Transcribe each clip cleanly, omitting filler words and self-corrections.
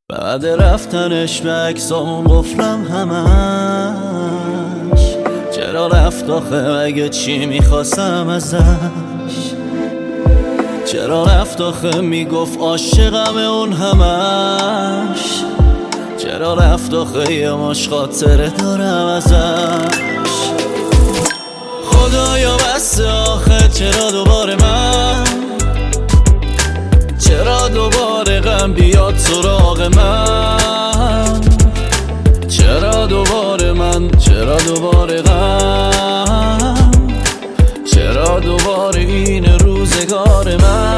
بعد رفتنش به عکسامون قفلم همش. چرا رفت آخه؟ مگه چی میخواستم ازش؟ چرا رفت آخه؟ میگفت عاشقم اون همش. چرا رفت آخه؟ یه ماش خاطره دارم ازش. خدایا بس آخه چرا دوباره من، چرا دوباره غم بیاد سراغ من؟ چرا دوباره من، چرا دوباره غم، چرا دوباره این روزگار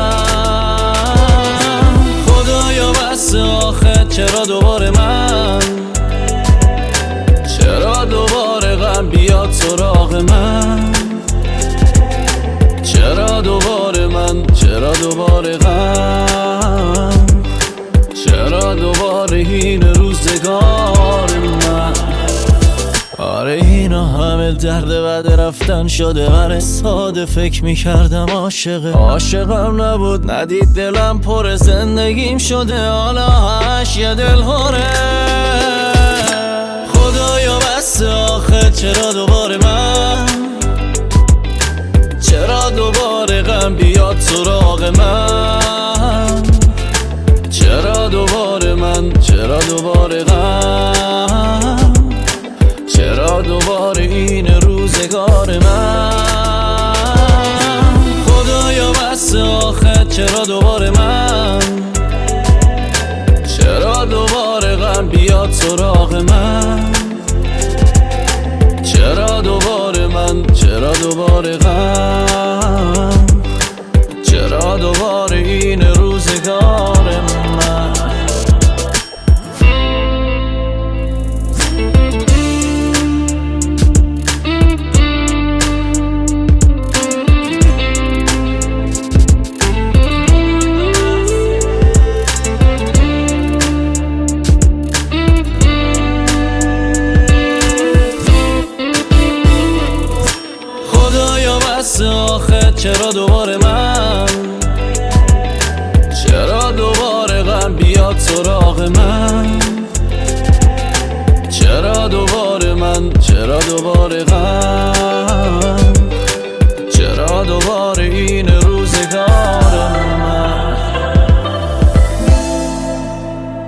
من؟ خدایا بس آخه چرا دوباره من، چرا دوباره غم بیاد سراغ من؟ چرا دوباره من، چرا دوباره غم، چرا دوباره این روزگار من؟ آره اینا همه درد بعد رفتن شده. من ساده فکر میکردم عاشقم نبود، ندید دلم پر زندگیم شده. حالا همش یه دلهوره. خدایا بس آخه چرا دوباره من، چرا دوباره غم بیاد سراغ من؟ چرا دوباره من، چرا دوباره غم، چرا دوباره این روزگار من؟ خدایا بس آخه چرا دوباره من، چرا دوباره غم بیاد سراغ من؟ چرا دوباره من، چرا دوباره غم، چرا دوباره این روزگار من؟ آخه چرا دوباره من، چرا دوباره غم بیاد سراغ من؟ چرا دوباره من، چرا دوباره غم، چرا دوباره این روزگار من؟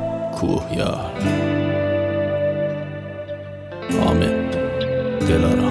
کوه یا حامد دلارام.